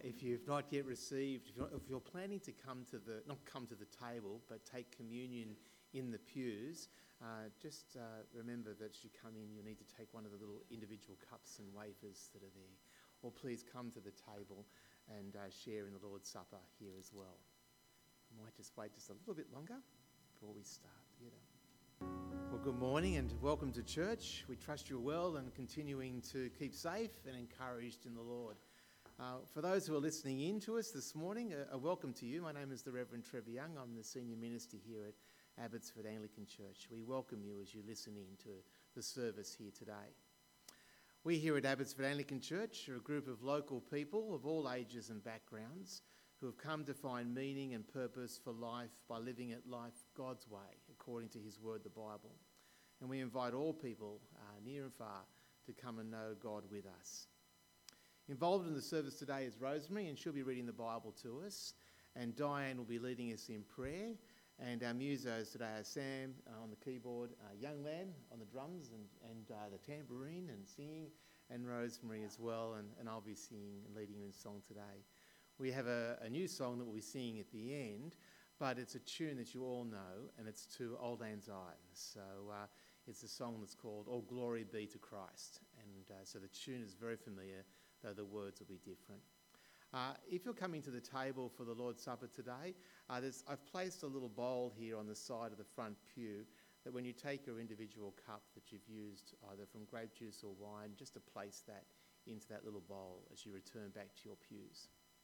If you've not yet received, if you're planning to not come to the table, but take communion in the pews, just remember that as you come in, you'll need to take one of the little individual cups and wafers that are there. Or please come to the table and share in the Lord's Supper here as well. I might just wait just a little bit longer before we start. Well, good morning and welcome to church. We trust you're well and continuing to keep safe and encouraged in the Lord. For those who are listening in to us this morning, a welcome to you. My name is the Reverend Trevor Young. I'm the Senior Minister here at Abbotsford Anglican Church. We welcome you as you listen in to the service here today. We here at Abbotsford Anglican Church are a group of local people of all ages and backgrounds who have come to find meaning and purpose for life by living it life God's way, according to his word, the Bible. And we invite all people, near and far, to come and know God with us. Involved in the service today is Rosemary, and she'll be reading the Bible to us. And Diane will be leading us in prayer. And our musos today are Sam on the keyboard, Young Lan on the drums and the tambourine and singing, and Rosemary as well. And I'll be singing and leading you in song today. We have a new song that we'll be singing at the end, but it's a tune that you all know, and it's to Old Lang Syne. So it's a song that's called All Glory Be to Christ. And so the tune is very familiar, though the words will be different. If you're coming to the table for the Lord's Supper today, I've placed a little bowl here on the side of the front pew that when you take your individual cup that you've used either from grape juice or wine, just to place that into that little bowl as you return back to your pews.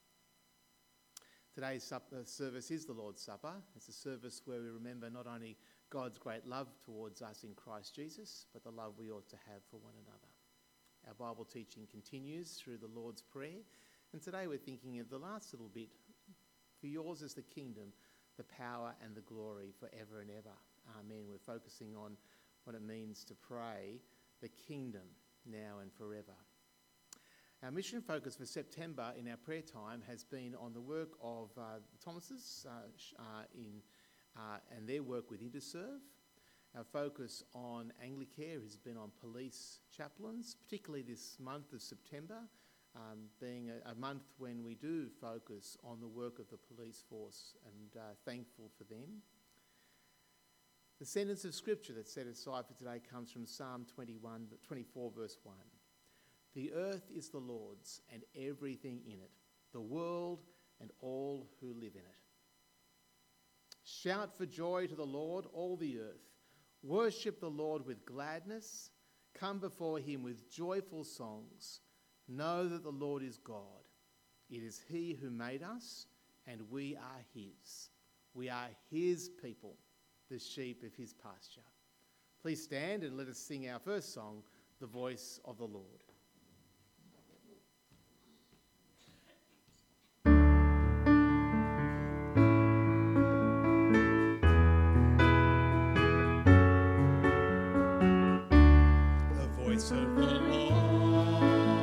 Today's service is the Lord's Supper. It's a service where we remember not only God's great love towards us in Christ Jesus, but the love we ought to have for one another. Our Bible teaching continues through the Lord's Prayer, and today we're thinking of the last little bit. For yours is the kingdom, the power and the glory forever and ever. Amen. We're focusing on what it means to pray the kingdom now and forever. Our mission focus for September in our prayer time has been on the work of the Thomases and their work with Interserve. Our focus on Anglicare has been on police chaplains, particularly this month of September, being a month when we do focus on the work of the police force, and thankful for them. The sentence of scripture that's set aside for today comes from Psalm 24 verse 1. The earth is the Lord's and everything in it, the world and all who live in it. Shout for joy to the Lord, all the earth. Worship the Lord with gladness. Come before him with joyful songs. Know that the Lord is God. It is he who made us, and we are his. We are his people, the sheep of his pasture. Please stand and let us sing our first song, The Voice of the Lord. Of the Lord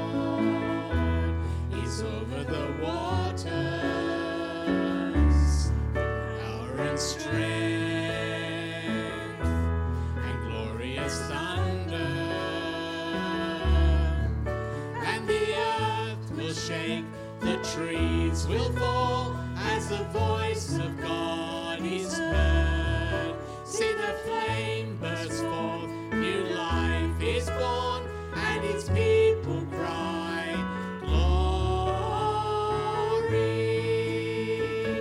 is over the waters, power and strength and glorious thunder, and the earth will shake, the trees will fall as the voice of God is heard. See the flame burst forth, new life is born, and its people cry, glory.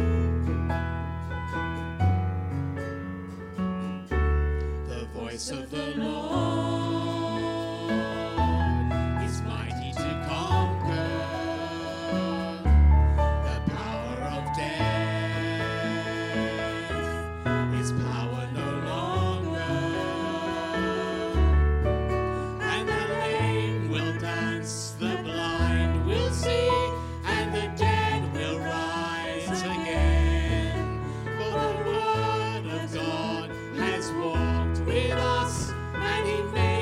The voice of the Lord is mighty to conquer, the power of death is power no longer. The blind will see, and the dead will rise again. For the word of God has walked with us, and he made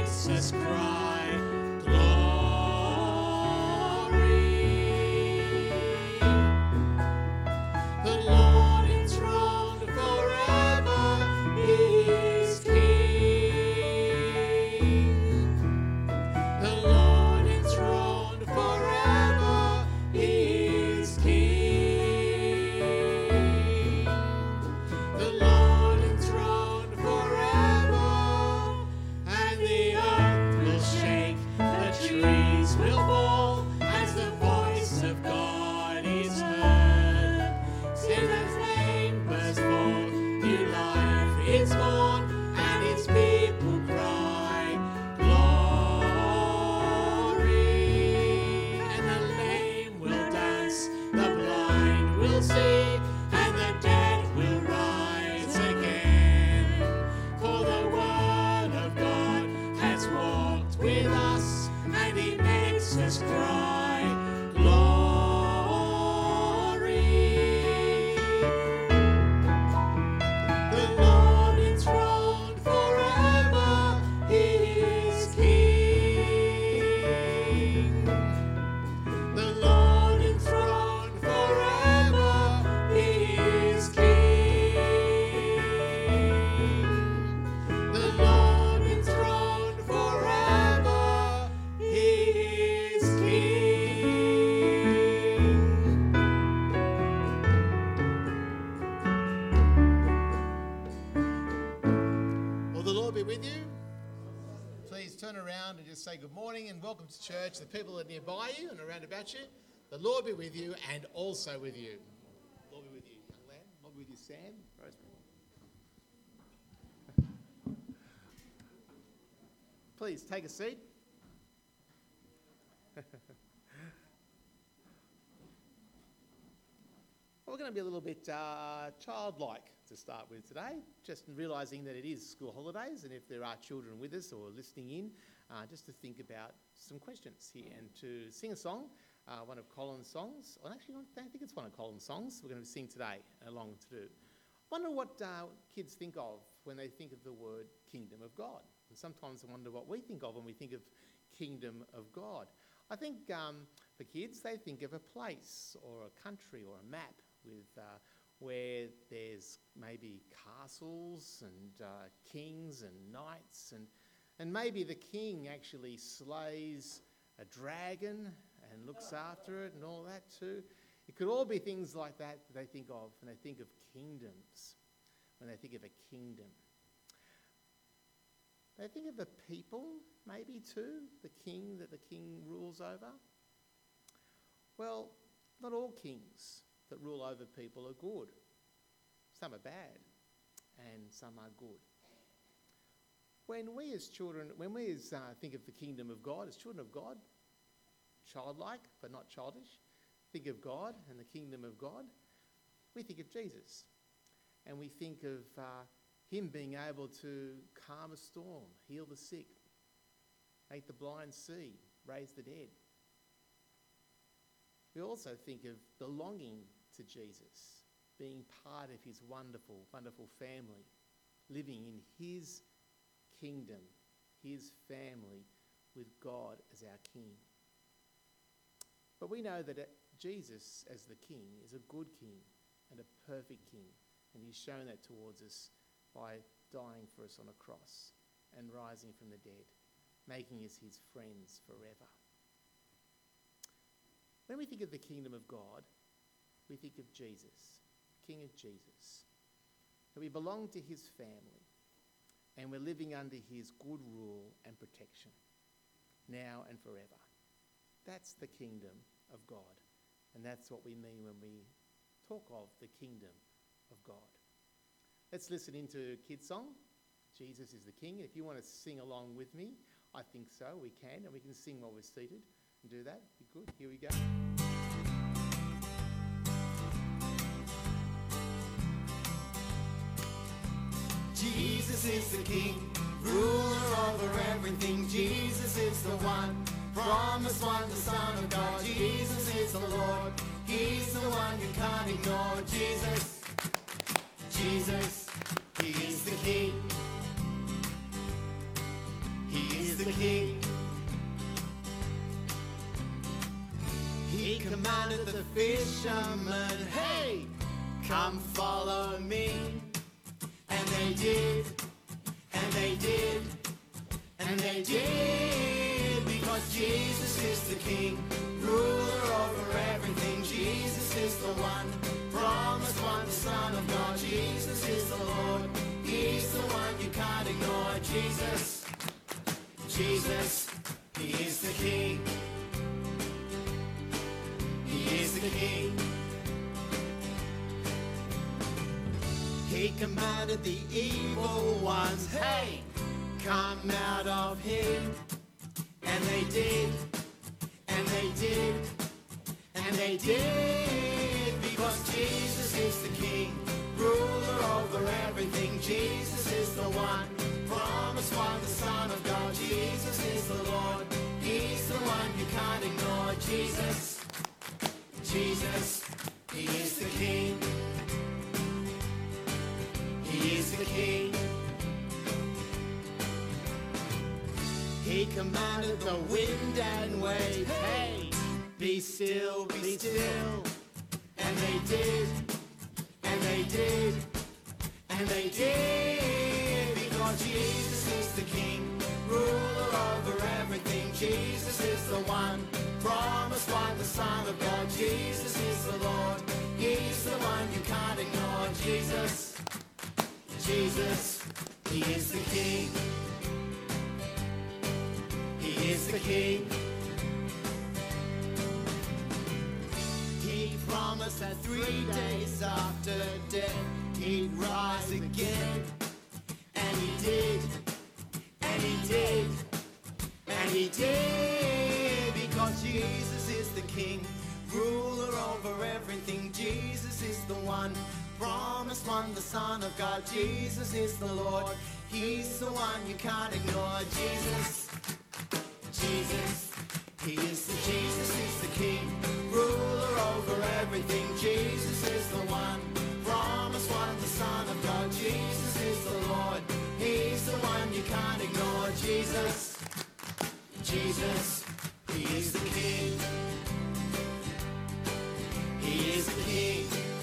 please turn around and just say good morning and welcome to church. The people that are nearby you and around about you, the Lord be with you and also with you. Lord be with you, young man. Lord be with you, Sam, Rosemary. Please take a seat. We're going to be a little bit childlike to start with today, just realising that it is school holidays, and if there are children with us or listening in, just to think about some questions here and to sing a song, one of Colin's songs. Well, actually, I don't think it's one of Colin's songs we're going to sing today along to do. I wonder what kids think of when they think of the word kingdom of God. And sometimes I wonder what we think of when we think of kingdom of God. I think for kids, they think of a place or a country or a map with where there's maybe castles and kings and knights, and maybe the king actually slays a dragon and looks after it and all that too. It could all be things like that they think of when they think of kingdoms, when they think of a kingdom. They think of the people maybe too, the king that the king rules over. Well, not all kings that rule over people are good. Some are bad and some are good. When we as children, think of the kingdom of God, as children of God, childlike but not childish, think of God and the kingdom of God, we think of Jesus. And we think of him being able to calm a storm, heal the sick, make the blind see, raise the dead. We also think of belonging to Jesus, being part of his wonderful, wonderful family, living in his kingdom, his family, with God as our king. But we know that Jesus as the king is a good king and a perfect king, and he's shown that towards us by dying for us on a cross and rising from the dead, making us his friends forever. When we think of the kingdom of God, we think of Jesus, King of Jesus. That we belong to his family and we're living under his good rule and protection, now and forever. That's the kingdom of God. And that's what we mean when we talk of the kingdom of God. Let's listen into a kid's song, Jesus is the King. If you want to sing along with me, I think so, we can, and we can sing while we're seated and do that. Be good. Here we go. Jesus is the King, ruler over everything. Jesus is the one, promised one, the Son of God. Jesus is the Lord, he's the one you can't ignore. Jesus, Jesus, he is the King. He is the King. He commanded the fishermen, hey, come follow me. And they did, and they did, and they did, because Jesus is the King, ruler over everything. Jesus is the one, promised one, the Son of God. Jesus is the Lord, he's the one you can't ignore. Jesus, Jesus, he is the King. He is the King. He commanded the evil ones, hey, come out of him. And they did, and they did, and they did, because Jesus is the King, ruler over everything. Jesus is the one, promised one, the Son of God. Jesus is the Lord, he's the one you can't ignore. Jesus, Jesus, he is the King. He is the King. He commanded the wind and wave, hey, be still, be still. And they did, and they did, and they did, because Jesus is the King, ruler over everything. Jesus is the one, promised one, the Son of God. Jesus is the Lord, he's the one you can't ignore. Jesus, Jesus, he is the King. King. He promised that 3 days after death he'd rise again. And he did, and he did, and he did, because Jesus is the King, ruler over everything. Jesus is the one, promised one, the Son of God. Jesus is the Lord, he's the one you can't ignore. Jesus, Jesus, Jesus is the King, ruler over everything. Jesus is the one, promised one, the Son of God. Jesus is the Lord, he's the one you can't ignore. Jesus, Jesus, he is the King. He is the King.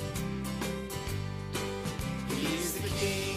He is the King.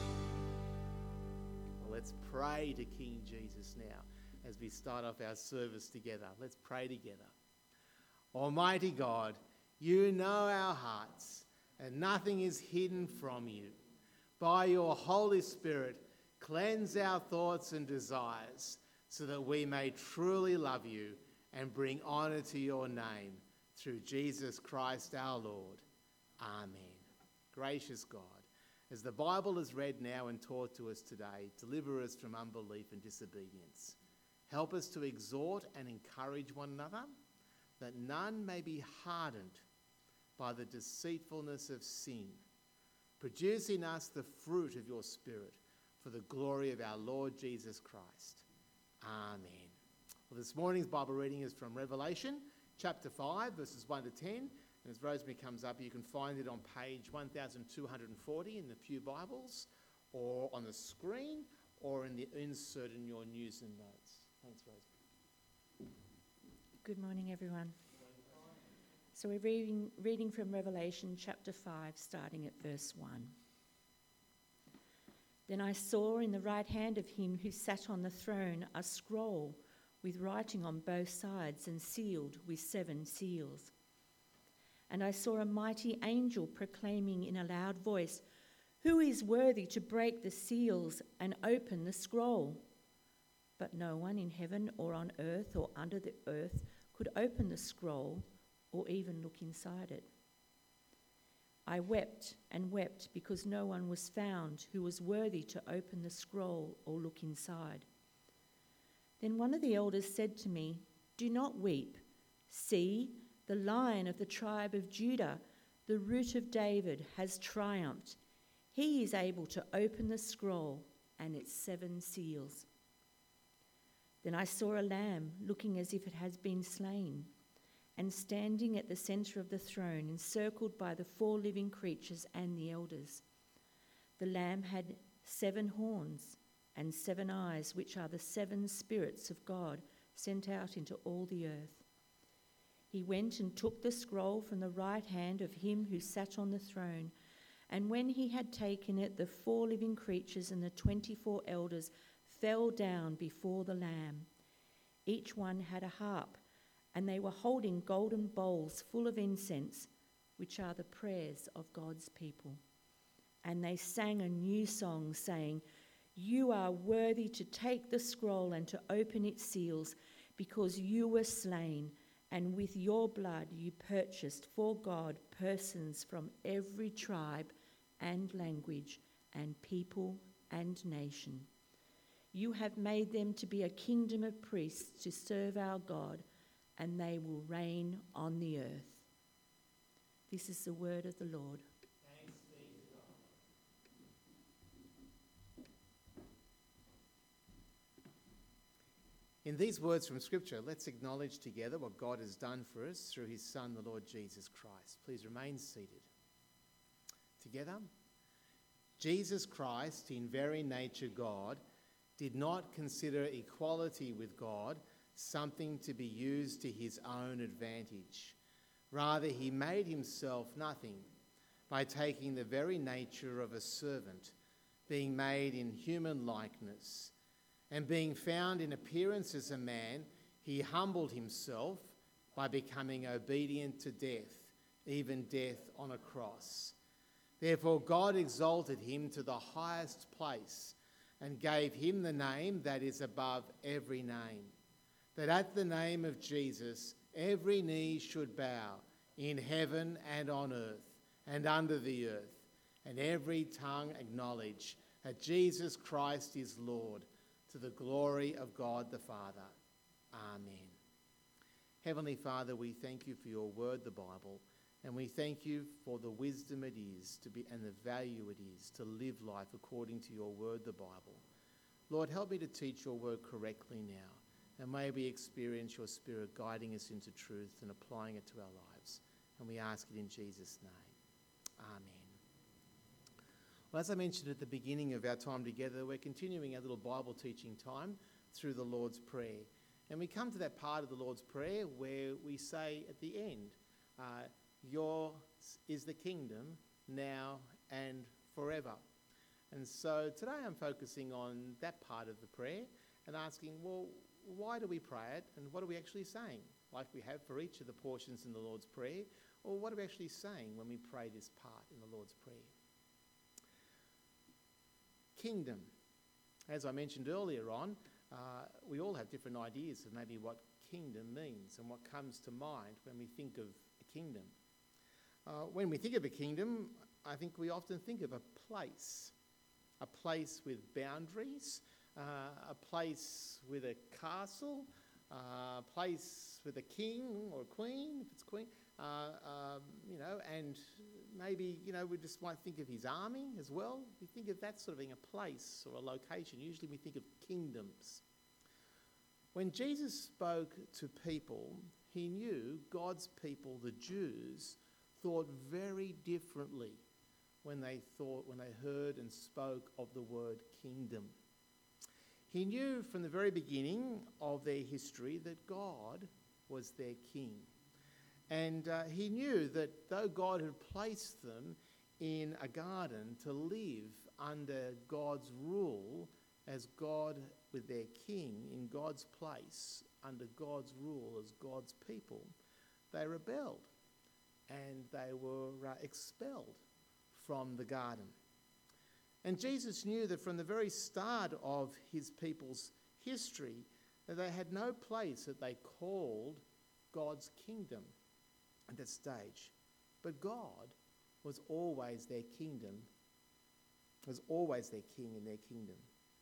Well, let's pray to King Jesus now as we start off our service together. Let's pray together. Almighty God, you know our hearts, and nothing is hidden from you. By your Holy Spirit, cleanse our thoughts and desires so that we may truly love you and bring honour to your name. Through Jesus Christ our Lord. Amen. Gracious God, as the Bible is read now and taught to us today, deliver us from unbelief and disobedience. Help us to exhort and encourage one another, that none may be hardened by the deceitfulness of sin. Produce in us the fruit of your Spirit for the glory of our Lord Jesus Christ. Amen. Well, this morning's Bible reading is from Revelation chapter 5, verses 1 to 10. And as Rosemary comes up, you can find it on page 1240 in the Pew Bibles, or on the screen, or in the insert in your news and notes. Thanks, Rosemary. Good morning, everyone. So we're reading from Revelation chapter 5, starting at verse 1. Then I saw in the right hand of him who sat on the throne a scroll with writing on both sides and sealed with 7 seals. And I saw a mighty angel proclaiming in a loud voice, "Who is worthy to break the seals and open the scroll?" But no one in heaven or on earth or under the earth could open the scroll or even look inside it. I wept and wept because no one was found who was worthy to open the scroll or look inside. Then one of the elders said to me, "Do not weep. See, the Lion of the tribe of Judah, the Root of David, has triumphed. He is able to open the scroll and its 7 seals." Then I saw a lamb looking as if it had been slain, and standing at the centre of the throne, encircled by the 4 living creatures and the elders. The lamb had 7 horns and 7 eyes, which are the 7 spirits of God sent out into all the earth. He went and took the scroll from the right hand of him who sat on the throne, and when he had taken it, the 4 living creatures and the 24 elders fell down before the Lamb. Each one had a harp, and they were holding golden bowls full of incense, which are the prayers of God's people. And they sang a new song, saying, "You are worthy to take the scroll and to open its seals, because you were slain, and with your blood you purchased for God persons from every tribe and language and people and nation. You have made them to be a kingdom of priests to serve our God, and they will reign on the earth." This is the word of the Lord. Thanks be to God. In these words from Scripture, let's acknowledge together what God has done for us through his Son, the Lord Jesus Christ. Please remain seated. Together, Jesus Christ, in very nature God, did not consider equality with God something to be used to his own advantage. Rather, he made himself nothing by taking the very nature of a servant, being made in human likeness. And being found in appearance as a man, he humbled himself by becoming obedient to death, even death on a cross. Therefore God exalted him to the highest place and gave him the name that is above every name, that at the name of Jesus every knee should bow in heaven and on earth and under the earth, and every tongue acknowledge that Jesus Christ is Lord, to the glory of God the Father. Amen. Heavenly Father, we thank you for your word, the Bible, and we thank you for the wisdom it is to be and the value it is to live life according to your word, the Bible. Lord, help me to teach your word correctly now, and may we experience your Spirit guiding us into truth and applying it to our lives. And we ask it in Jesus' name. Amen. Well, as I mentioned at the beginning of our time together, we're continuing our little Bible teaching time through the Lord's Prayer. And we come to that part of the Lord's Prayer where we say at the end, yours is the kingdom now and forever. And so today I'm focusing on that part of the prayer and asking, well, why do we pray it and what are we actually saying? Like we have for each of the portions in the Lord's Prayer, or what are we actually saying when we pray this part in the Lord's Prayer? Kingdom. As I mentioned earlier on, we all have different ideas of maybe what kingdom means and what comes to mind when we think of a kingdom. When we think of a kingdom, I think we often think of a place with boundaries, a place with a castle, a place with a king or a queen, if it's queen, and maybe, we just might think of his army as well. We think of that sort of being a place or a location. Usually we think of kingdoms. When Jesus spoke to people, he knew God's people, the Jews, thought very differently when they heard and spoke of the word kingdom. He knew from the very beginning of their history that God was their king. And he knew that though God had placed them in a garden to live under God's rule as God with their king in God's place, under God's rule as God's people, they rebelled and they were expelled from the garden. And Jesus knew that from the very start of his people's history, that they had no place that they called God's kingdom at that stage. But God was always their kingdom, was always their king in their kingdom.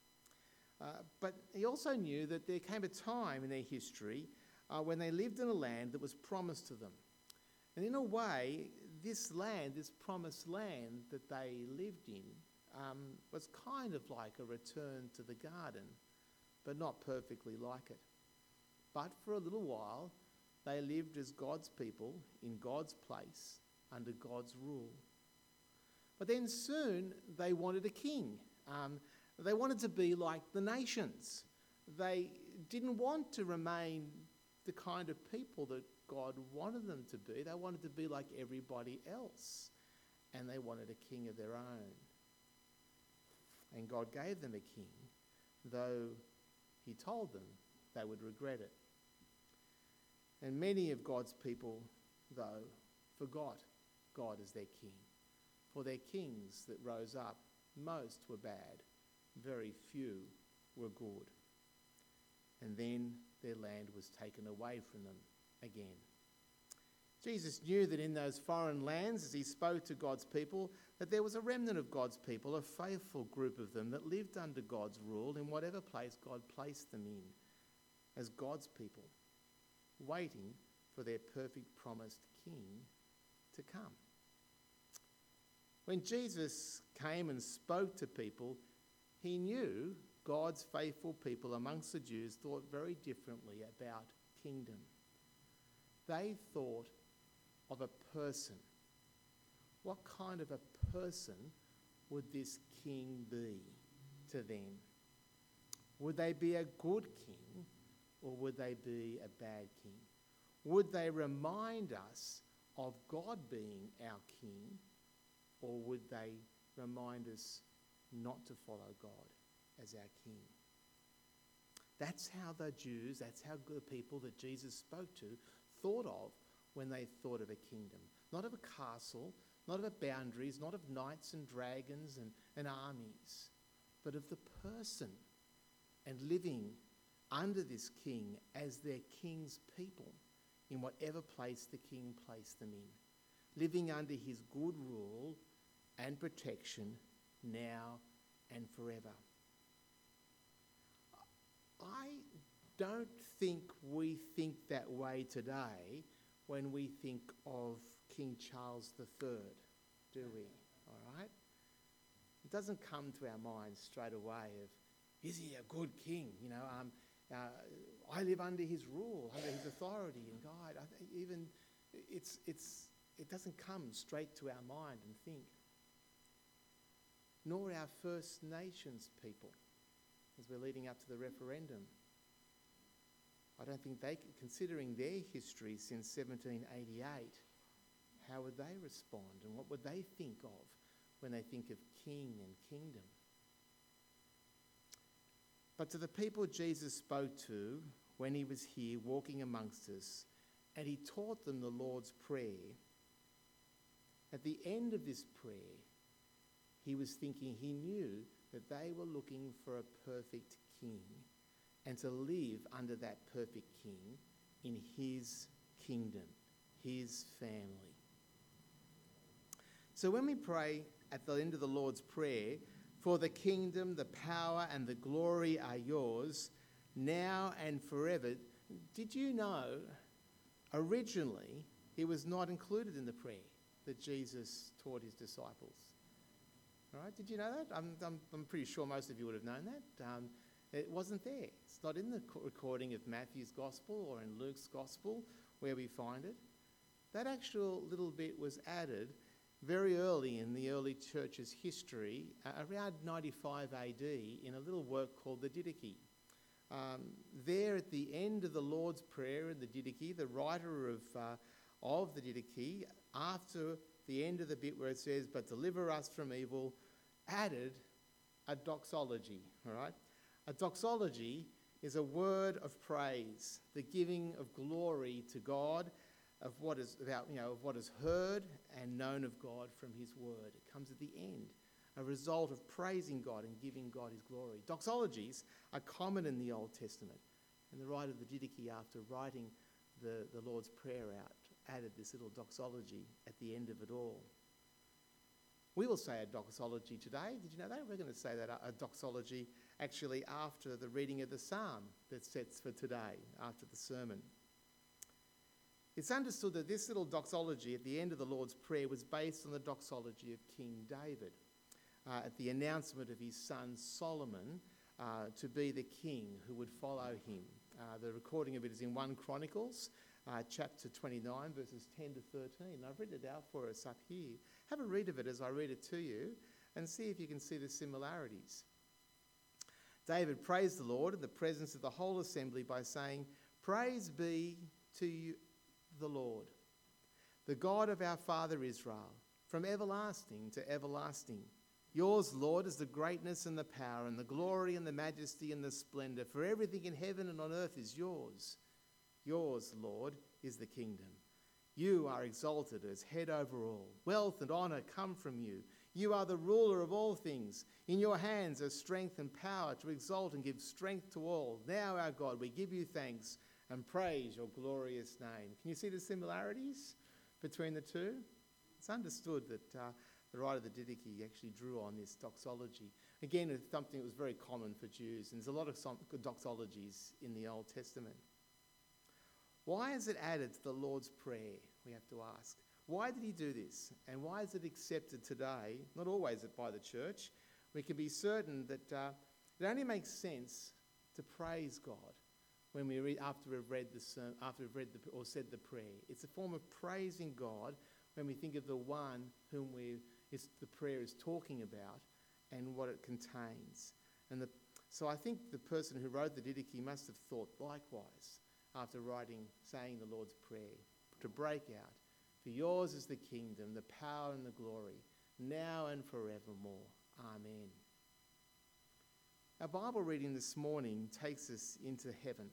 But he also knew that there came a time in their history when they lived in a land that was promised to them. And in a way, this land, this promised land that they lived in, was kind of like a return to the garden, but not perfectly like it. But for a little while, they lived as God's people in God's place under God's rule. But then soon they wanted a king. They wanted to be like the nations. They didn't want to remain the kind of people that God wanted them to be. They wanted to be like everybody else. And they wanted a king of their own. And God gave them a king, though he told them they would regret it. And many of God's people, though, forgot God as their king. For their kings that rose up, most were bad, very few were good. And then their land was taken away from them again. Jesus knew that in those foreign lands, as he spoke to God's people, that there was a remnant of God's people, a faithful group of them that lived under God's rule in whatever place God placed them in, as God's people, waiting for their perfect promised king to come. When Jesus came and spoke to people, he knew God's faithful people amongst the Jews thought very differently about kingdom. They thought of a person. What kind of a person would this king be to them? Would they be a good king or would they be a bad king? Would they remind us of God being our king or would they remind us not to follow God as our king? That's how the Jews, that's how the people that Jesus spoke to thought of when they thought of a kingdom. Not of a castle, not of boundaries, not of knights and dragons and armies, but of the person and living under this king as their king's people in whatever place the king placed them in, living under his good rule and protection now and forever. I don't think we think that way today when we think of King Charles III, do we? All right? It doesn't come to our minds straight away of, is he a good king? You know, I live under his rule, under his authority and guide. It doesn't come straight to our mind and think. Nor our First Nations people, as we're leading up to the referendum. I don't think they, considering their history since 1788, how would they respond and what would they think of when they think of king and kingdom? But to the people Jesus spoke to when he was here walking amongst us, and he taught them the Lord's Prayer, at the end of this prayer, he was thinking he knew that they were looking for a perfect king and to live under that perfect king in his kingdom, his family. So when we pray at the end of the Lord's Prayer, for the kingdom, the power and the glory are yours, now and forever, did you know originally it was not included in the prayer that Jesus taught his disciples? All right, did you know that? I'm pretty sure most of you would have known that. It wasn't there. It's not in the recording of Matthew's Gospel or in Luke's Gospel where we find it. That actual little bit was added very early in the early church's history, around 95 AD, in a little work called the Didache. There at the end of the Lord's Prayer in the Didache, the writer of the Didache, after the end of the bit where it says, "But deliver us from evil," added a doxology, all right? A doxology is a word of praise, the giving of glory to God of what is heard and known of God from his word. It comes at the end, a result of praising God and giving God his glory. Doxologies are common in the Old Testament, and the writer of the Didache, after writing the Lord's Prayer out, added this little doxology at the end of it all. We will say a doxology today. Did you know that? We're going to say that a doxology actually after the reading of the psalm that sets for today, after the sermon. It's understood that this little doxology at the end of the Lord's Prayer was based on the doxology of King David at the announcement of his son Solomon to be the king who would follow him. The recording of it is in 1 Chronicles, chapter 29, verses 10 to 13. I've written it out for us up here. Have a read of it as I read it to you and see if you can see the similarities. David praised the Lord in the presence of the whole assembly by saying, "Praise be to you, the Lord, the God of our father Israel, from everlasting to everlasting. Yours, Lord, is the greatness and the power and the glory and the majesty and the splendour, for everything in heaven and on earth is yours. Yours, Lord, is the kingdom. You are exalted as head over all. Wealth and honour come from you. You are the ruler of all things. In your hands are strength and power to exalt and give strength to all. Now, our God, we give you thanks and praise your glorious name." Can you see the similarities between the two? It's understood that the writer of the Didache actually drew on this doxology. Again, it's something that was very common for Jews, and there's a lot of doxologies in the Old Testament. Why is it added to the Lord's Prayer, we have to ask? Why did he do this? And why is it accepted today? Not always by the church. We can be certain that it only makes sense to praise God when we read after we've read or said the prayer. It's a form of praising God when we think of the one whom the prayer is talking about and what it contains. So I think the person who wrote the Didache must have thought likewise after saying the Lord's Prayer, to break out, "For yours is the kingdom, the power and the glory, now and forevermore. Amen." Our Bible reading this morning takes us into heaven.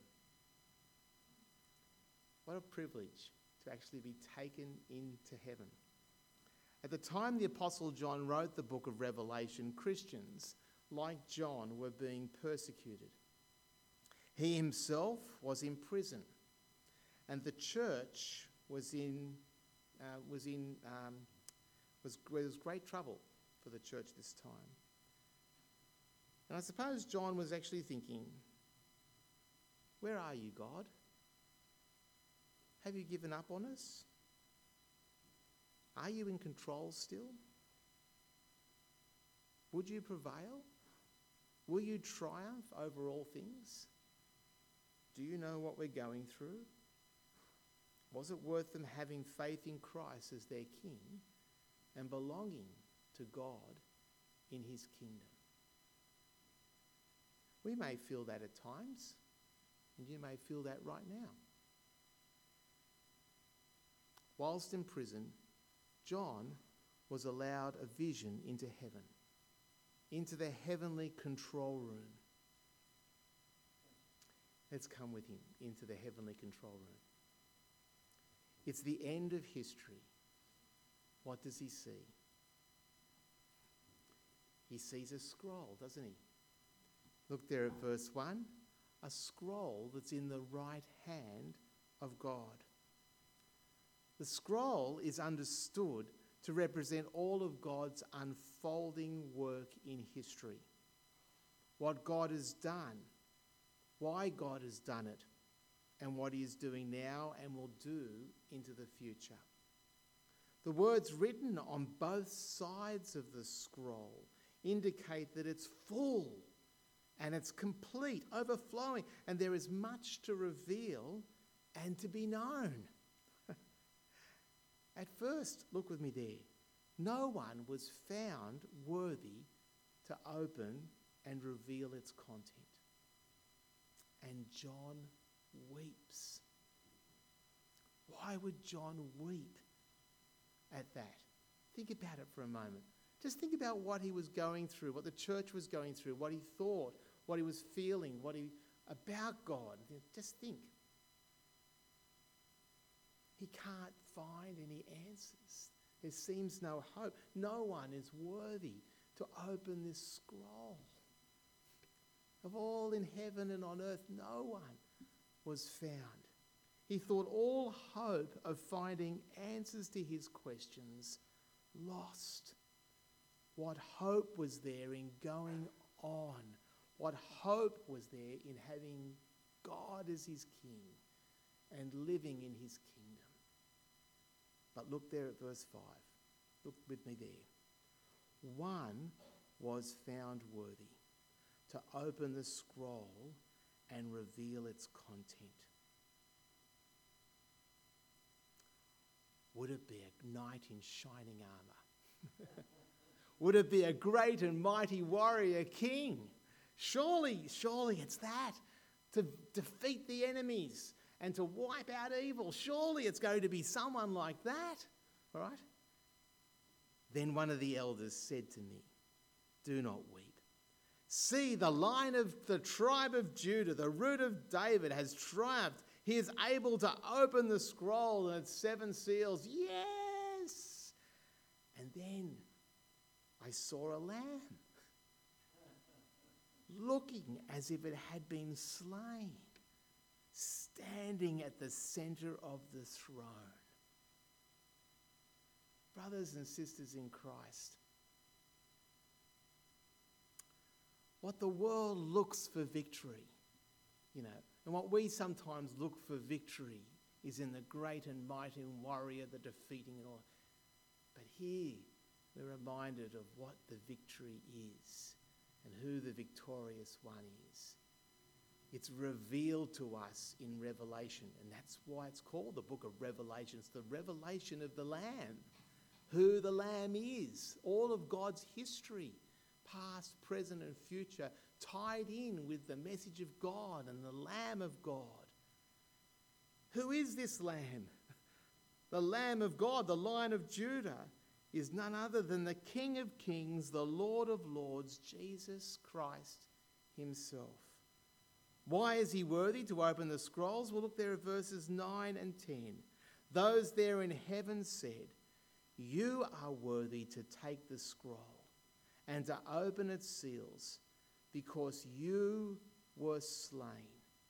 What a privilege to actually be taken into heaven. At the time the Apostle John wrote the book of Revelation, Christians, like John, were being persecuted. He himself was in prison, and the church was great trouble for the church this time. And I suppose John was actually thinking, where are you, God? Have you given up on us? Are you in control still? Would you prevail? Will you triumph over all things? Do you know what we're going through? Was it worth them having faith in Christ as their King and belonging to God in his kingdom? We may feel that at times, and you may feel that right now. Whilst in prison, John was allowed a vision into heaven, into the heavenly control room. Let's come with him into the heavenly control room. It's the end of history. What does he see? He sees a scroll, doesn't he? Look there at verse 1. A scroll that's in the right hand of God. The scroll is understood to represent all of God's unfolding work in history. What God has done, why God has done it, and what he is doing now and will do into the future. The words written on both sides of the scroll indicate that it's full and it's complete, overflowing, and there is much to reveal and to be known. At first, look with me there, no one was found worthy to open and reveal its content. And John weeps. Why would John weep at that? Think about it for a moment. Just think about what he was going through, what the church was going through, what he thought, what he was feeling, about God. Just think. He can't find any answers. There seems no hope. No one is worthy to open this scroll. Of all in heaven and on earth, no one was found. He thought all hope of finding answers to his questions lost. What hope was there in going on? What hope was there in having God as his king and living in his kingdom? But look there at verse 5. Look with me there. One was found worthy to open the scroll and reveal its content. Would it be a knight in shining armour? Would it be a great and mighty warrior king? Surely it's that. To defeat the enemies and to wipe out evil. Surely it's going to be someone like that. All right? Then one of the elders said to me, do not weep. See, the Lion of the tribe of Judah, the Root of David, has triumphed. He is able to open the scroll and its 7 seals. Yes! And then I saw a lamb, looking as if it had been slain, standing at the centre of the throne. Brothers and sisters in Christ, what the world looks for victory, and what we sometimes look for victory is in the great and mighty warrior, the defeating and all. But here we're reminded of what the victory is and who the victorious one is. It's revealed to us in Revelation, and that's why it's called the book of Revelation. It's the revelation of the Lamb, who the Lamb is, all of God's history, past, present and future, tied in with the message of God and the Lamb of God. Who is this Lamb? The Lamb of God, the Lion of Judah, is none other than the King of Kings, the Lord of Lords, Jesus Christ himself. Why is he worthy to open the scrolls? Well, look there at verses 9 and 10. Those there in heaven said, you are worthy to take the scroll and to open its seals, because you were slain,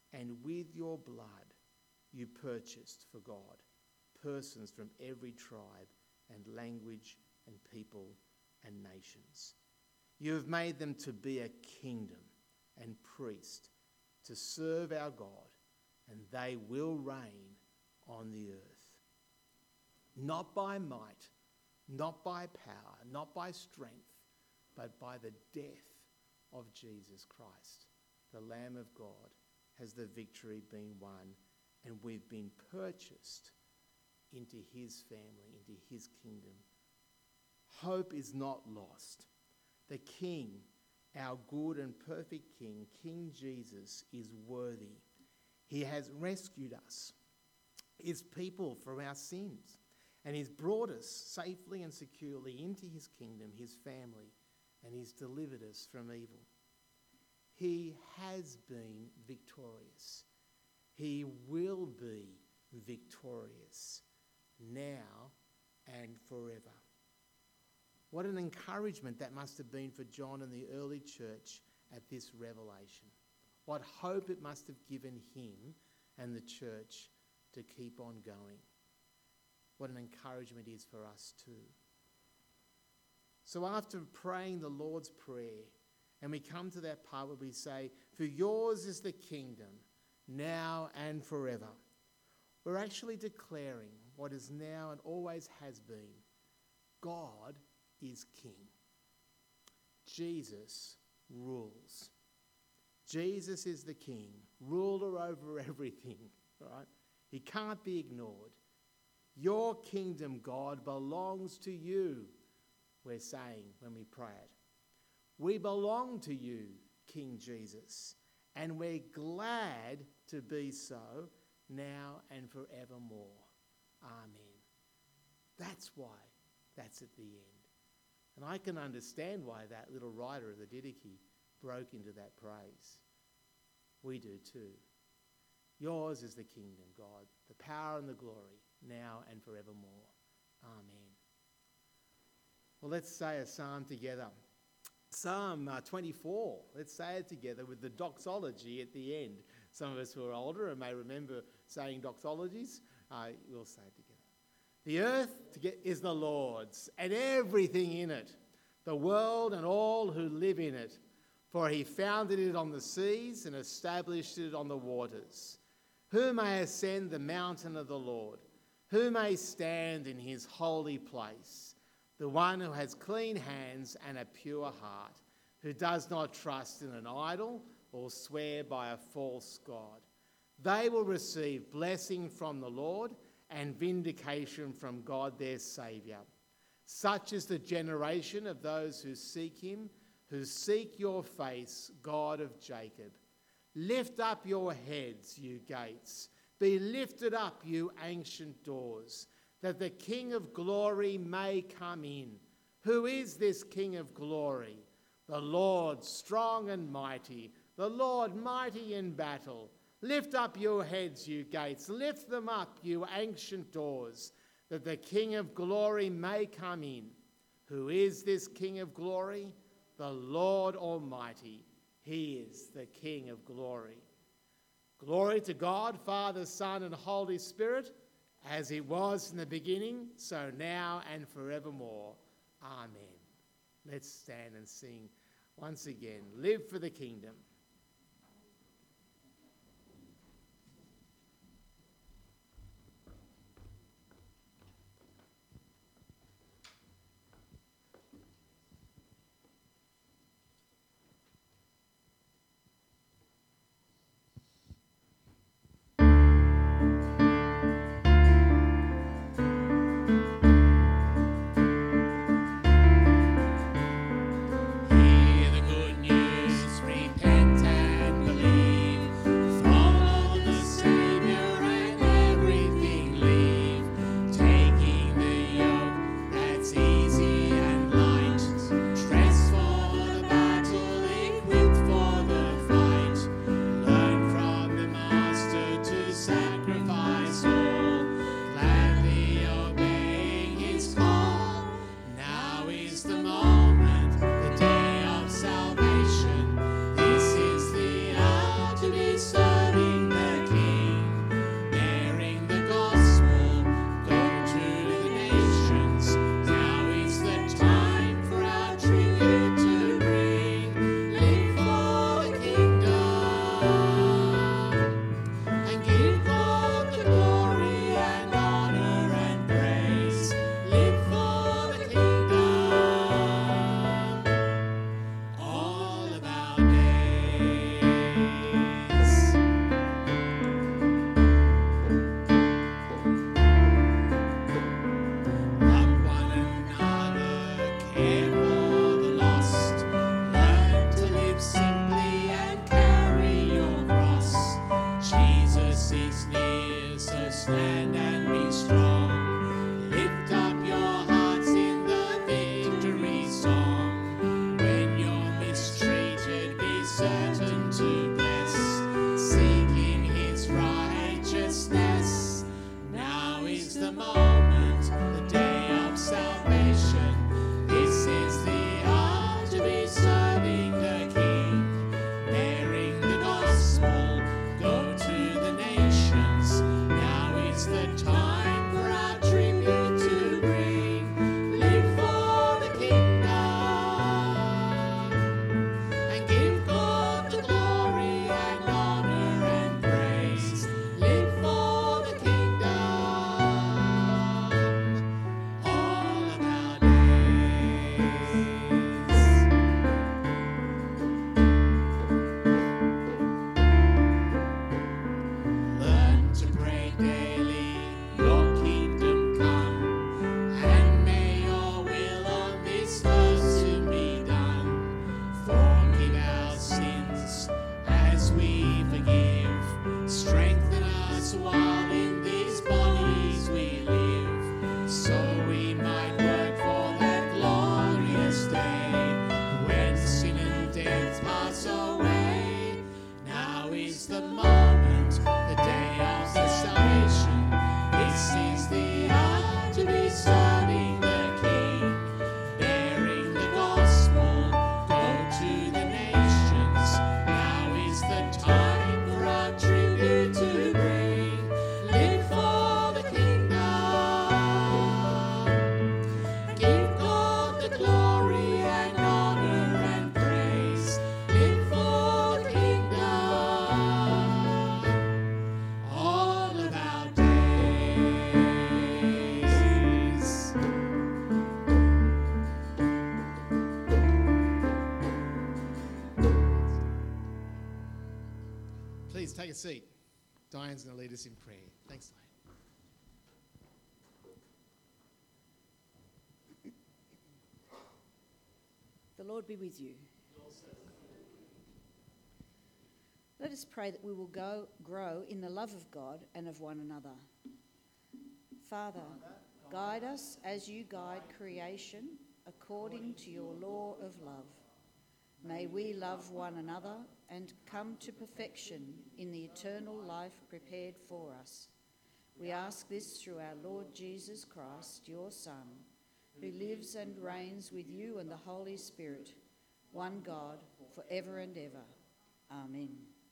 and with your blood you purchased for God persons from every tribe and language and people and nations. You have made them to be a kingdom and priest to serve our God, and they will reign on the earth. Not by might, not by power, not by strength, but by the death of Jesus Christ. The Lamb of God has the victory been won, and we've been purchased into his family, into his kingdom. Hope is not lost. The King, our good and perfect King, King Jesus, is worthy. He has rescued us, his people, from our sins, and he's brought us safely and securely into his kingdom, his family, and he's delivered us from evil. He has been victorious. He will be victorious now and forever. What an encouragement that must have been for John and the early church at this revelation. What hope it must have given him and the church to keep on going. What an encouragement it is for us too. So after praying the Lord's Prayer, and we come to that part where we say, "For yours is the kingdom, now and forever," we're actually declaring what is now and always has been. God is King. Jesus rules. Jesus is the King, ruler over everything, right? He can't be ignored. Your kingdom, God, belongs to you, we're saying when we pray it. We belong to you, King Jesus, and we're glad to be so now and forevermore. Amen. That's why that's at the end. And I can understand why that little writer of the Didache broke into that praise. We do too. Yours is the kingdom, God, the power and the glory, now and forevermore. Amen. Well, let's say a psalm together. Psalm 24. Let's say it together with the doxology at the end. Some of us who are older and may remember saying doxologies, we'll say it together. The earth is the Lord's, and everything in it, the world and all who live in it. For he founded it on the seas and established it on the waters. Who may ascend the mountain of the Lord? Who may stand in his holy place? The one who has clean hands and a pure heart, who does not trust in an idol or swear by a false god. They will receive blessing from the Lord and vindication from God their Saviour. Such is the generation of those who seek him, who seek your face, God of Jacob. Lift up your heads, you gates. Be lifted up, you ancient doors, that the King of glory may come in. Who is this King of glory? The Lord strong and mighty, the Lord mighty in battle. Lift up your heads, you gates. Lift them up, you ancient doors, that the King of glory may come in. Who is this King of glory? The Lord Almighty. He is the King of glory. Glory to God, Father, Son, and Holy Spirit, as it was in the beginning, so now and forevermore. Amen. Let's stand and sing once again. Live for the kingdom. Hear the good news, repent is the moment, the day of the salvation. This is the hour to be serving the King, bearing the gospel, go to the nations. Now is the time for our tribute to bring. Live for the kingdom. Give God the glory and honor and praise. Live for the kingdom all of our days. Please take a seat. Diane's going to lead us in prayer. Thanks, Diane. The Lord be with you. Let us pray that we will grow in the love of God and of one another. Father, guide us as you guide creation according to your law of love. May we love one another and come to perfection in the eternal life prepared for us. We ask this through our Lord Jesus Christ, your Son, who lives and reigns with you and the Holy Spirit, one God, for ever and ever. Amen.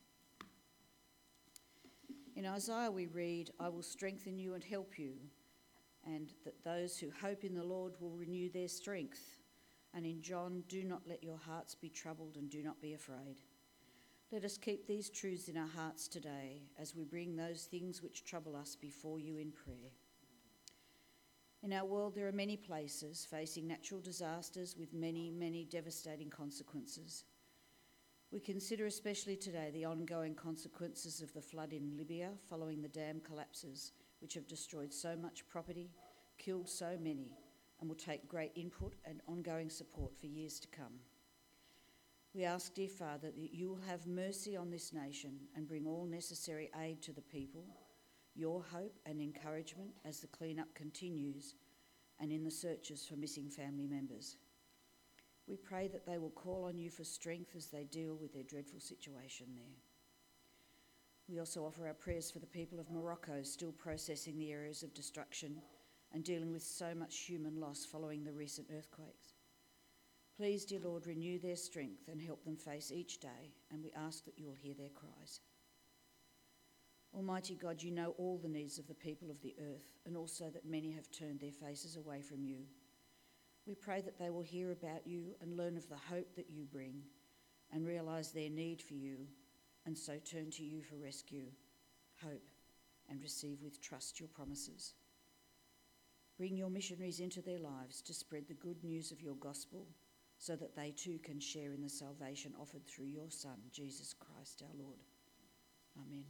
In Isaiah we read, I will strengthen you and help you, and that those who hope in the Lord will renew their strength. And in John, do not let your hearts be troubled and do not be afraid. Let us keep these truths in our hearts today as we bring those things which trouble us before you in prayer. In our world, there are many places facing natural disasters with many, many devastating consequences. We consider especially today the ongoing consequences of the flood in Libya following the dam collapses, which have destroyed so much property, killed so many, and will take great input and ongoing support for years to come. We ask, dear Father, that you will have mercy on this nation and bring all necessary aid to the people, your hope and encouragement as the clean-up continues and in the searches for missing family members. We pray that they will call on you for strength as they deal with their dreadful situation there. We also offer our prayers for the people of Morocco still processing the areas of destruction and dealing with so much human loss following the recent earthquakes. Please, dear Lord, renew their strength and help them face each day, and we ask that you will hear their cries. Almighty God, you know all the needs of the people of the earth, and also that many have turned their faces away from you. We pray that they will hear about you and learn of the hope that you bring, and realise their need for you, and so turn to you for rescue, hope, and receive with trust your promises. Bring your missionaries into their lives to spread the good news of your gospel, so that they too can share in the salvation offered through your Son, Jesus Christ our Lord. Amen.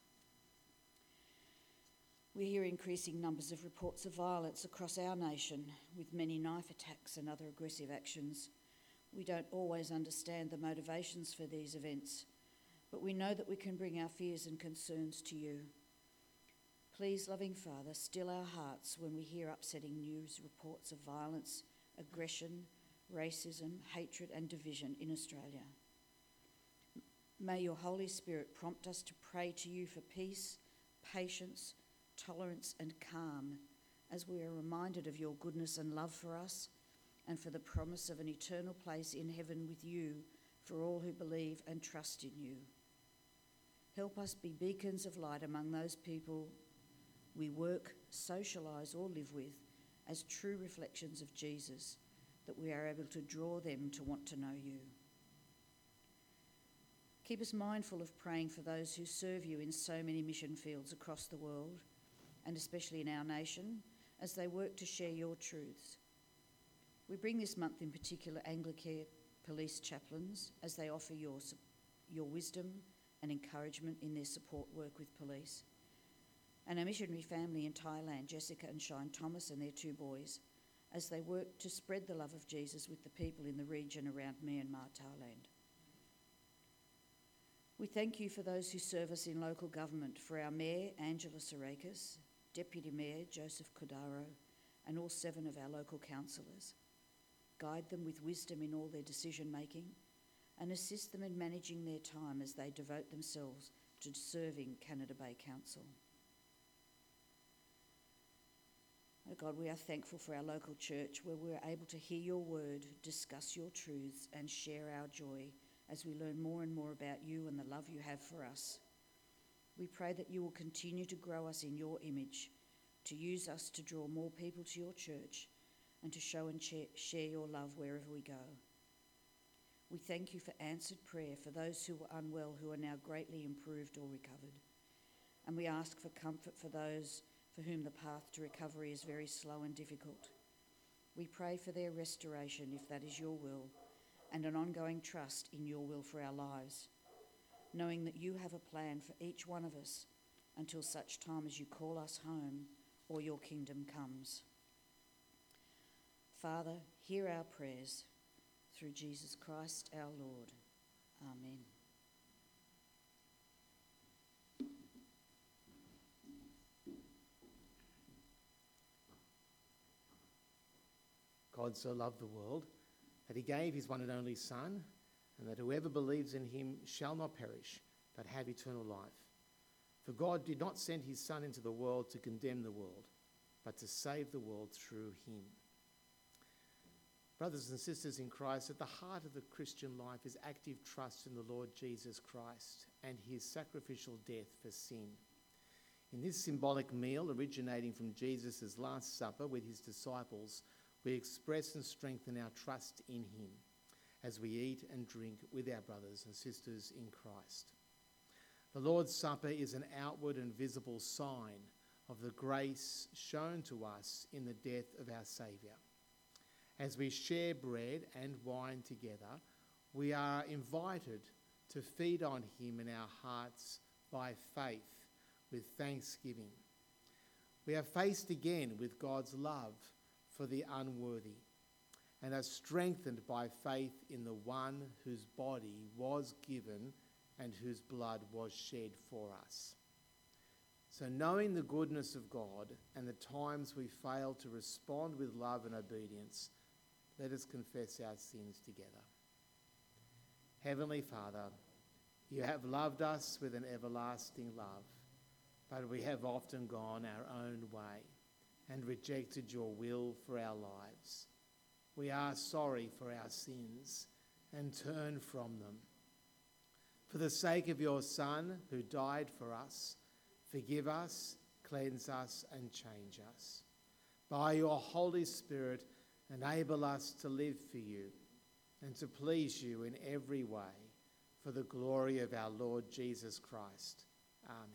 We hear increasing numbers of reports of violence across our nation, with many knife attacks and other aggressive actions. We don't always understand the motivations for these events, but we know that we can bring our fears and concerns to you. Please, loving Father, still our hearts when we hear upsetting news reports of violence, aggression, racism, hatred and division in Australia. May your Holy Spirit prompt us to pray to you for peace, patience, tolerance and calm as we are reminded of your goodness and love for us and for the promise of an eternal place in heaven with you for all who believe and trust in you. Help us be beacons of light among those people we work, socialise or live with as true reflections of Jesus, that we are able to draw them to want to know you. Keep us mindful of praying for those who serve you in so many mission fields across the world, and especially in our nation, as they work to share your truths. We bring this month in particular Anglicare police chaplains as they offer your wisdom and encouragement in their support work with police. And our missionary family in Thailand, Jessica and Shine Thomas and their 2 boys, as they work to spread the love of Jesus with the people in the region around Myanmar, Thailand. We thank you for those who serve us in local government, for our Mayor, Angela Sarakis, Deputy Mayor, Joseph Cordaro, and all 7 of our local councillors. Guide them with wisdom in all their decision-making and assist them in managing their time as they devote themselves to serving Canada Bay Council. Oh God, we are thankful for our local church where we're able to hear your word, discuss your truths and share our joy as we learn more and more about you and the love you have for us. We pray that you will continue to grow us in your image, to use us to draw more people to your church and to show and share your love wherever we go. We thank you for answered prayer for those who were unwell who are now greatly improved or recovered. And we ask for comfort for those for whom the path to recovery is very slow and difficult. We pray for their restoration, if that is your will, and an ongoing trust in your will for our lives, knowing that you have a plan for each one of us until such time as you call us home or your kingdom comes. Father, hear our prayers through Jesus Christ our Lord. Amen. God so loved the world that he gave his one and only Son, and that whoever believes in him shall not perish, but have eternal life. For God did not send his Son into the world to condemn the world, but to save the world through him. Brothers and sisters in Christ, at the heart of the Christian life is active trust in the Lord Jesus Christ and his sacrificial death for sin. In this symbolic meal originating from Jesus' Last Supper with his disciples, we express and strengthen our trust in him as we eat and drink with our brothers and sisters in Christ. The Lord's Supper is an outward and visible sign of the grace shown to us in the death of our Saviour. As we share bread and wine together, we are invited to feed on him in our hearts by faith with thanksgiving. We are faced again with God's love for the unworthy and are strengthened by faith in the one whose body was given and whose blood was shed for us. So knowing the goodness of God and the times we fail to respond with love and obedience, let us confess our sins together. Heavenly Father, you have loved us with an everlasting love, but we have often gone our own way and rejected your will for our lives. We are sorry for our sins and turn from them. For the sake of your Son who died for us, forgive us, cleanse us and change us. By your Holy Spirit, enable us to live for you and to please you in every way for the glory of our Lord Jesus Christ. Amen.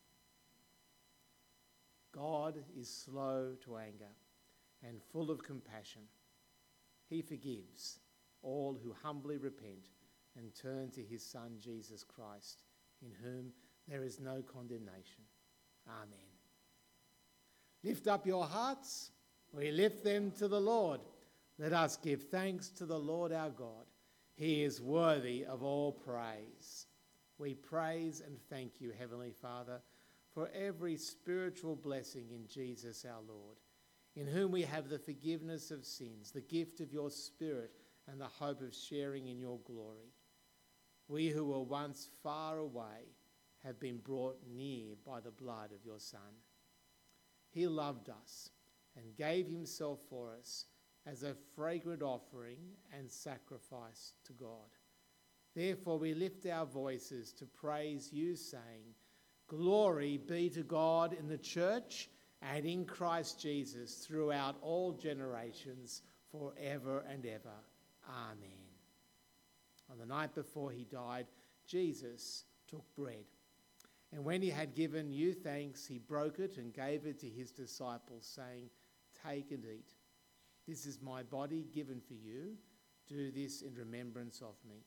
God is slow to anger and full of compassion. He forgives all who humbly repent and turn to his Son, Jesus Christ, in whom there is no condemnation. Amen. Lift up your hearts. We lift them to the Lord. Let us give thanks to the Lord our God. He is worthy of all praise. We praise and thank you, Heavenly Father, for every spiritual blessing in Jesus our Lord, in whom we have the forgiveness of sins, the gift of your Spirit, and the hope of sharing in your glory. We who were once far away have been brought near by the blood of your Son. He loved us and gave himself for us as a fragrant offering and sacrifice to God. Therefore we lift our voices to praise you, saying, Glory be to God in the church and in Christ Jesus throughout all generations, forever and ever. Amen. On the night before he died, Jesus took bread. And when he had given you thanks, he broke it and gave it to his disciples, saying, Take and eat. This is my body given for you. Do this in remembrance of me.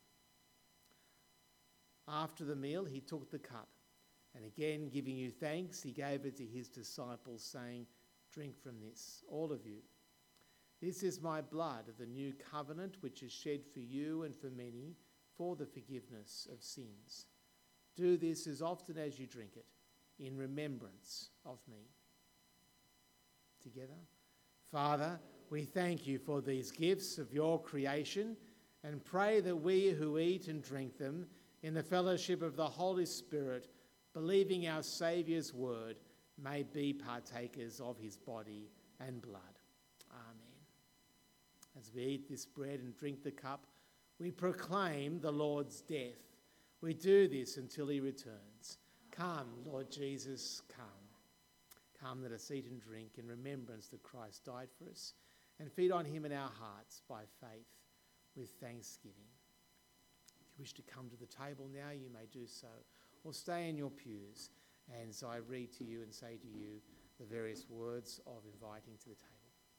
After the meal, he took the cup, and again giving you thanks, he gave it to his disciples, saying, Drink from this, all of you. This is my blood of the new covenant, which is shed for you and for many for the forgiveness of sins. Do this as often as you drink it, in remembrance of me. Together. Father, we thank you for these gifts of your creation and pray that we who eat and drink them in the fellowship of the Holy Spirit, believing our Saviour's word, may be partakers of his body and blood. Amen. As we eat this bread and drink the cup, we proclaim the Lord's death. We do this until he returns. Come, Lord Jesus, come. Come, let us eat and drink in remembrance that Christ died for us, and feed on him in our hearts by faith with thanksgiving. If you wish to come to the table now, you may do so, or stay in your pews, and as I read to you and say to you the various words of inviting to the table.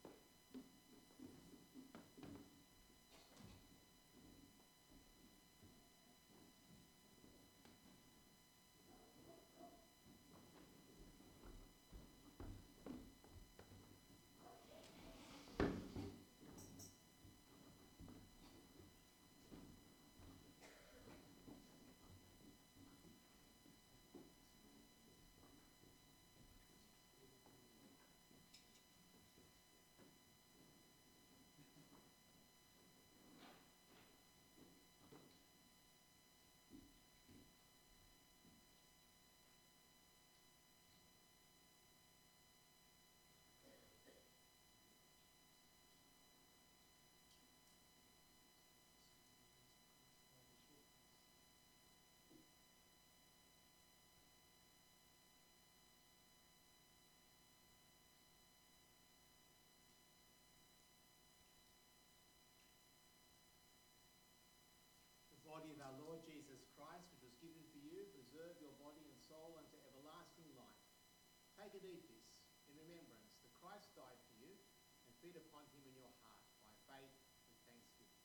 Body of our Lord Jesus Christ, which was given for you, preserve your body and soul unto everlasting life. Take and eat this in remembrance that Christ died for you, and feed upon him in your heart by faith and thanksgiving.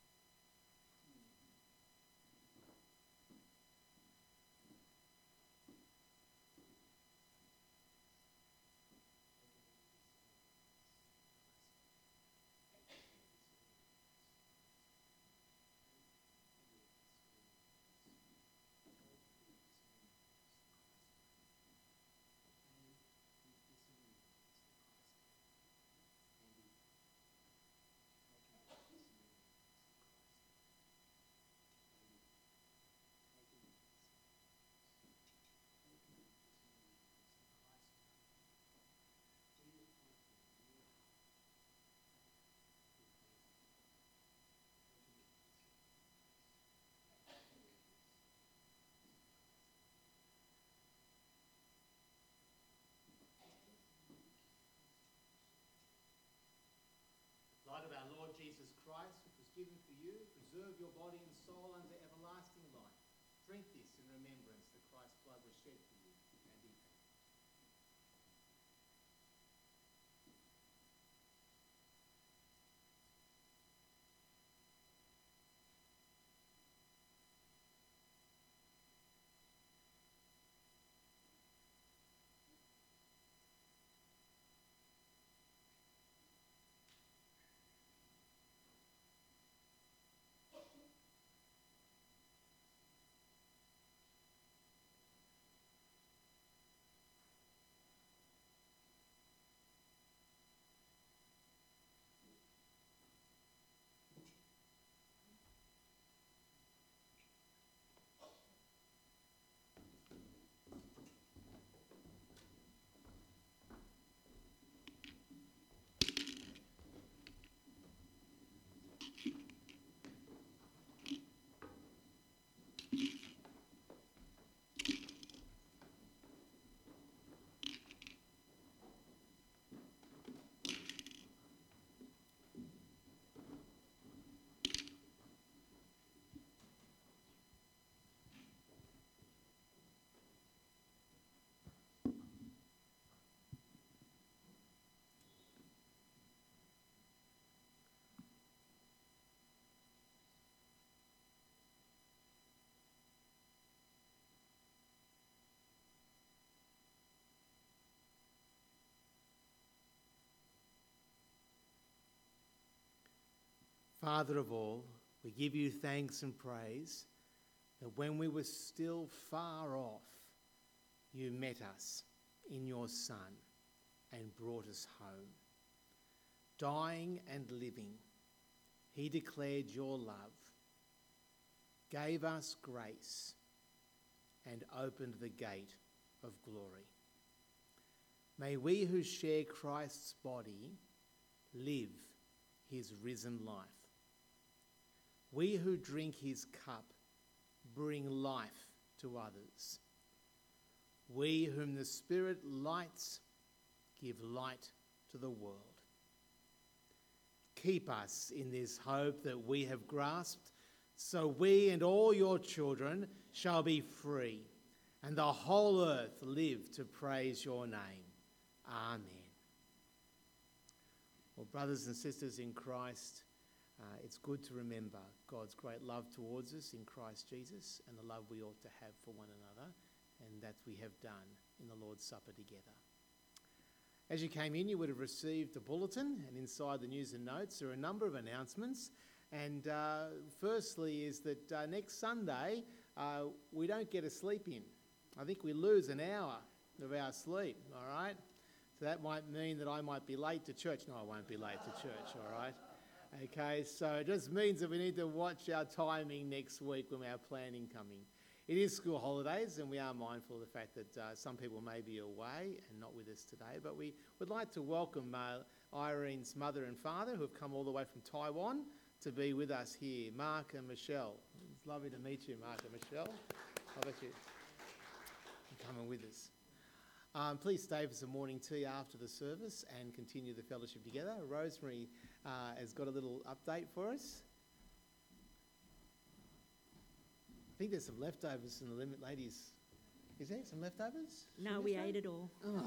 Blood of our Lord Jesus Christ, which was given for you, preserve your body and soul unto everlasting life. Drink this in remembrance that Christ's blood was shed for you, and eat it. Father of all, we give you thanks and praise that when we were still far off, you met us in your Son and brought us home. Dying and living, he declared your love, gave us grace, and opened the gate of glory. May we who share Christ's body live his risen life. We who drink his cup bring life to others. We whom the Spirit lights give light to the world. Keep us in this hope that we have grasped, so we and all your children shall be free, and the whole earth live to praise your name. Amen. Well, brothers and sisters in Christ, it's good to remember God's great love towards us in Christ Jesus and the love we ought to have for one another, and that we have done in the Lord's Supper together. As you came in, you would have received a bulletin, and inside the news and notes there are a number of announcements. And firstly is that next Sunday we don't get a sleep in. I think we lose an hour of our sleep, all right? So that might mean that I might be late to church. No, I won't be late to church, all right? Okay, so it just means that we need to watch our timing next week when we have planning coming. It is school holidays, and we are mindful of the fact that some people may be away and not with us today, but we would like to welcome Irene's mother and father, who have come all the way from Taiwan to be with us here, Mark and Michelle. It's lovely to meet you, Mark and Michelle. How about you? Coming with us. Please stay for some morning tea after the service and continue the fellowship together. Rosemary has got a little update for us. I think there's some leftovers in the limit, ladies. Is there some leftovers? No, we ate it all. Oh.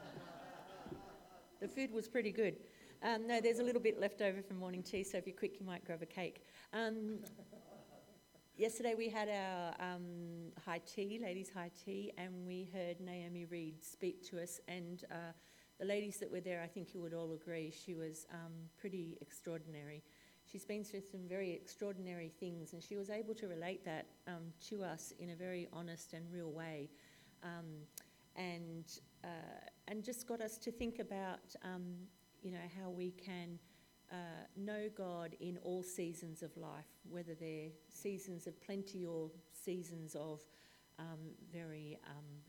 The food was pretty good. No, there's a little bit left over from morning tea, so if you're quick, you might grab a cake. Yesterday we had our high tea, ladies' high tea, and we heard Naomi Reid speak to us. And the ladies that were there, I think you would all agree, she was pretty extraordinary. She's been through some very extraordinary things, and she was able to relate that to us in a very honest and real way, and just got us to think about, how we can know God in all seasons of life, whether they're seasons of plenty or seasons of very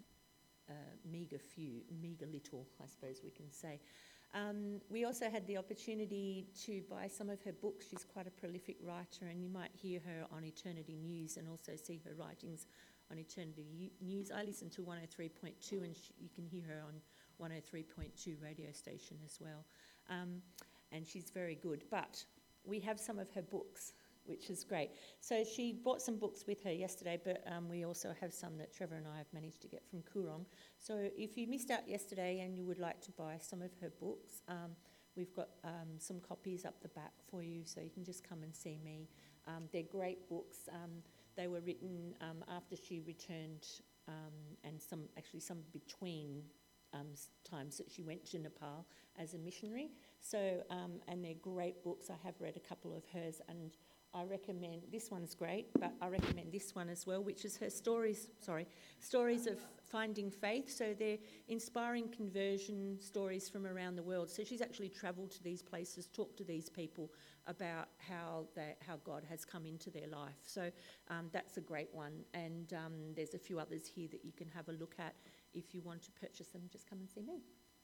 meagre little, I suppose we can say. We also had the opportunity to buy some of her books. She's quite a prolific writer, and you might hear her on Eternity News and also see her writings on Eternity News. I listen to 103.2, and you can hear her on 103.2 radio station as well. And she's very good. But we have some of her books, which is great. So she bought some books with her yesterday, but we also have some that Trevor and I have managed to get from Coorong. So if you missed out yesterday and you would like to buy some of her books, we've got some copies up the back for you, so you can just come and see me. They're great books. They were written after she returned, and some between times that she went to Nepal as a missionary. So, and they're great books. I have read a couple of hers, and I recommend, this one's great, but I recommend this one as well, which is her stories of finding faith. So they're inspiring conversion stories from around the world. So she's actually travelled to these places, talked to these people about how God has come into their life. So that's a great one. And there's a few others here that you can have a look at. If you want to purchase them, just come and see me.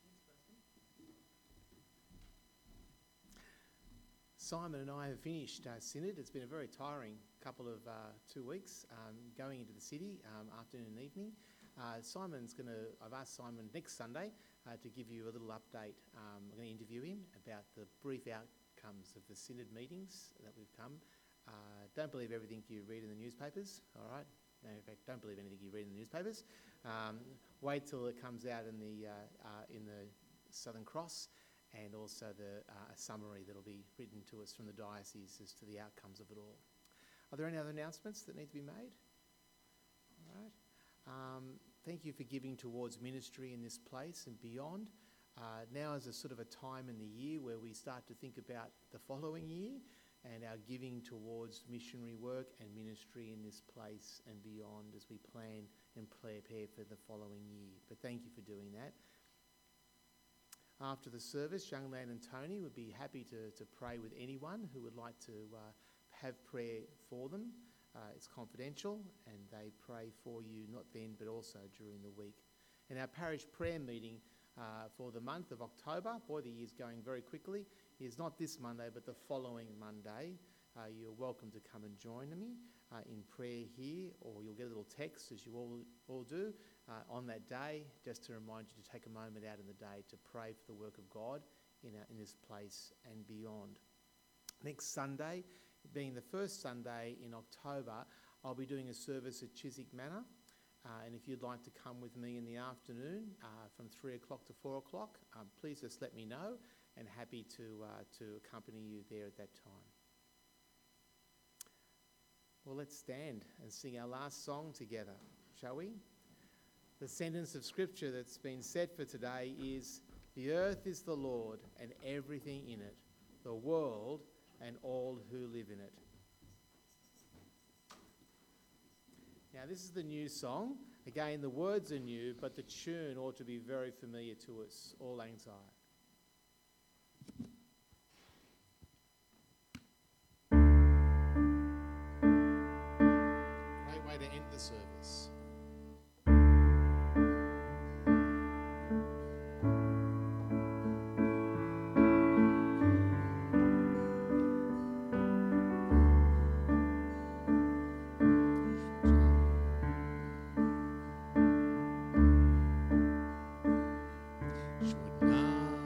Simon and I have finished Synod. It's been a very tiring couple of 2 weeks going into the city afternoon and evening. I've asked Simon next Sunday to give you a little update. I'm going to interview him about the brief outcomes of the Synod meetings that we've come. Don't believe everything you read in the newspapers, all right? No, in fact, don't believe anything you read in the newspapers. Wait till it comes out in the Southern Cross, and also a summary that will be written to us from the diocese as to the outcomes of it all. Are there any other announcements that need to be made? All right. Thank you for giving towards ministry in this place and beyond. Now is a sort of a time in the year where we start to think about the following year and our giving towards missionary work and ministry in this place and beyond as we plan and prepare for the following year. But thank you for doing that. After the service, Young Man and Tony would be happy to pray with anyone who would like to have prayer for them. it's confidential, and they pray for you not then but also during the week. And our parish prayer meeting for the month of October, boy, the year's going very quickly, is not this Monday but the following Monday. You're welcome to come and join me in prayer here, or you'll get a little text, as you all do, on that day, just to remind you to take a moment out in the day to pray for the work of God in this place and beyond. Next Sunday, being the first Sunday in October, I'll be doing a service at Chiswick Manor. And if you'd like to come with me in the afternoon from 3 o'clock to 4 o'clock, please just let me know, and happy to accompany you there at that time. Well, let's stand and sing our last song together, shall we? The sentence of Scripture that's been said for today is, "The earth is the Lord and everything in it, the world and all who live in it." Now, this is the new song. Again, the words are new, but the tune ought to be very familiar to us, all lang syne. Great way to end the service. Should not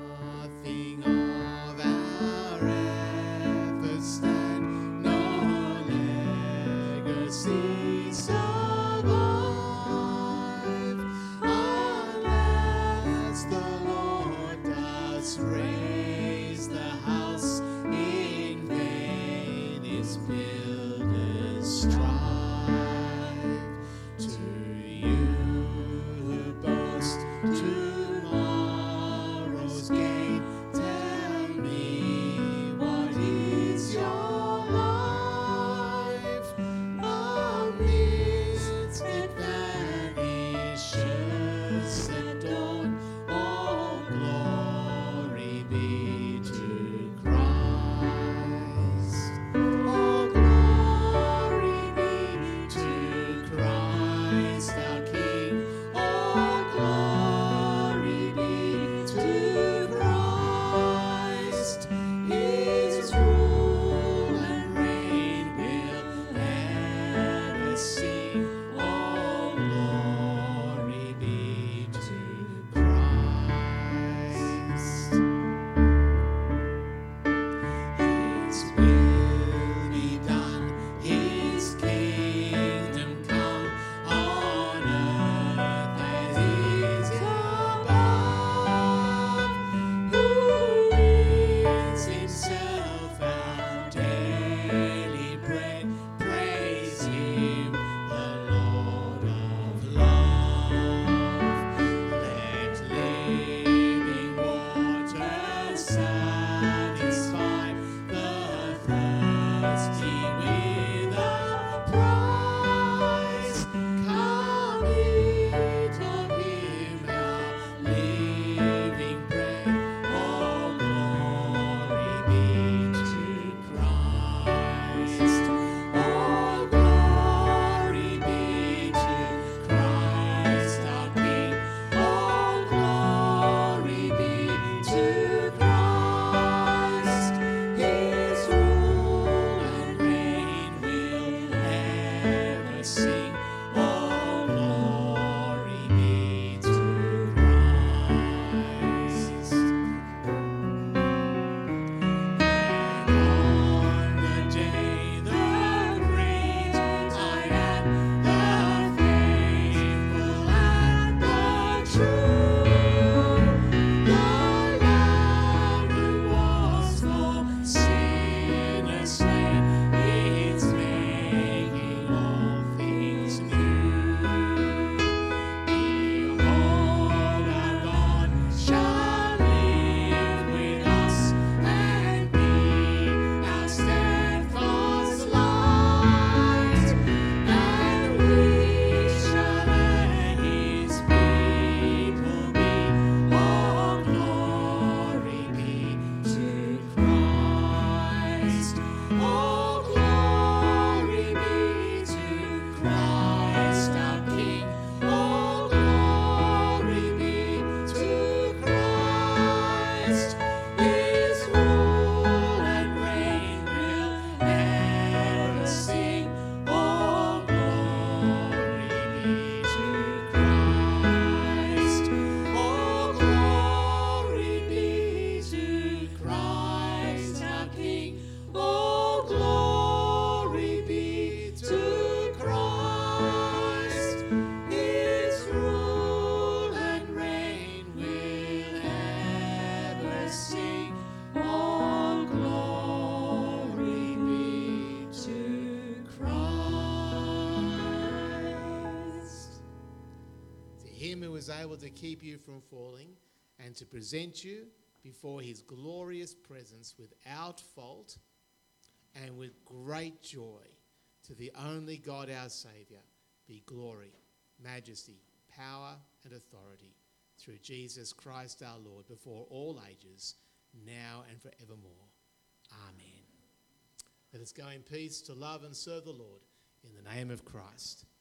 is able to keep you from falling and to present you before his glorious presence without fault and with great joy. To the only God our Saviour be glory, majesty, power and authority through Jesus Christ our Lord before all ages, now and forevermore. Amen. Let us go in peace to love and serve the Lord in the name of Christ.